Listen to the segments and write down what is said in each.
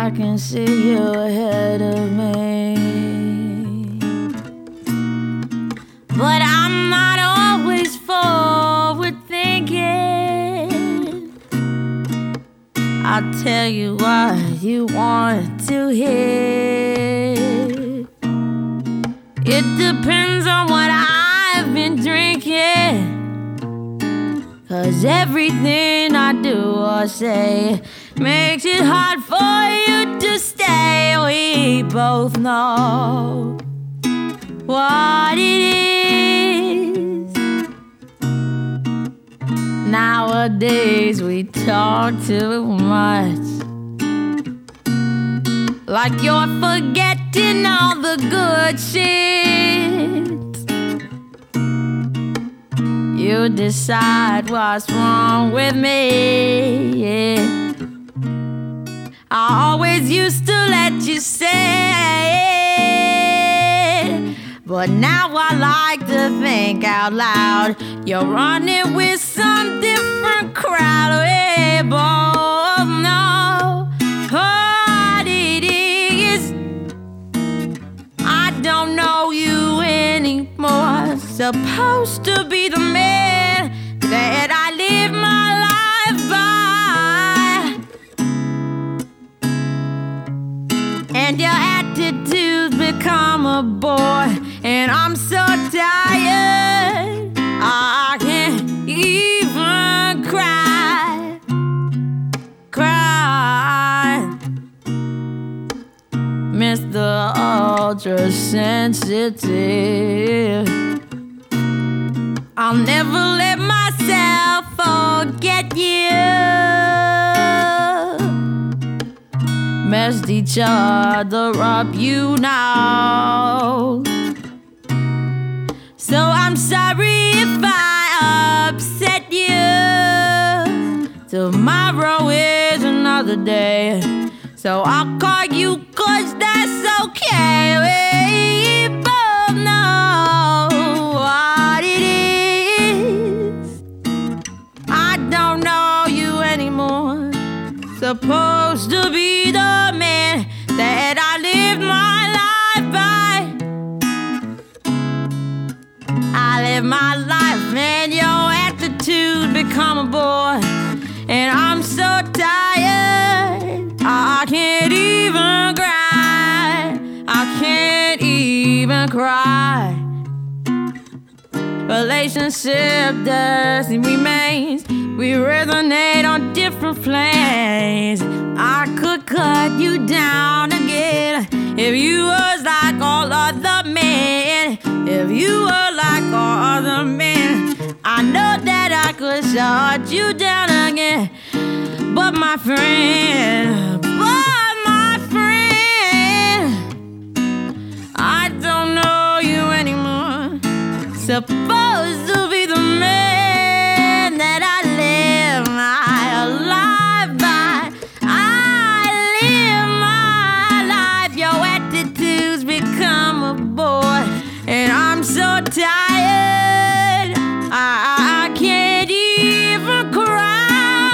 I can see you ahead of me. But I'm not always forward thinking. I'll tell you what you want to hear. It depends on what I've been drinking. 'Cause everything I do or say makes it hard for you to stay. We both know what it is. Nowadays we talk too much, like you're forgetting all the good shit. You decide what's wrong with me, yeah. I always used to let you say it, but now I like to think out loud. You're running with some different crowd. We both know what it is. I don't know you anymore. Supposed to be the man that I live my life by, and your attitude's become a bore, and I'm so tired I can't even cry. Mr. Ultra Sensitive, I'll never let myself forget you. Messed each other up, you know. So I'm sorry if I upset you. Tomorrow is another day, so I'll call you 'cause that's okay. We both know what it is. I don't know you anymore. Supposed to be the man that I lived my life by. I live my life and your attitude become a bore, and I'm so tired I can't even cry. I can't even cry. Relationship doesn't remains. We resonate on different planes. I could cut you down again if you was like all other men. If you were like all other men, I know that I could shut you down again. But my friend, I don't know you anymore. Supposed to be the man that I live my life by. I live my life. Your attitudes become a bore, and I'm so tired I can't even cry.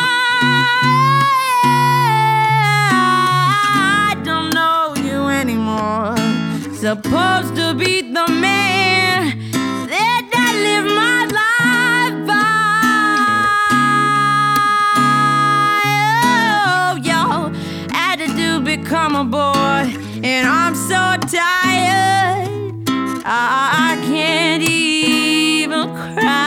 I don't know you anymore. Supposed to be the man that I live my life by. Oh, your attitude become a boy, and I'm so tired I can't even cry.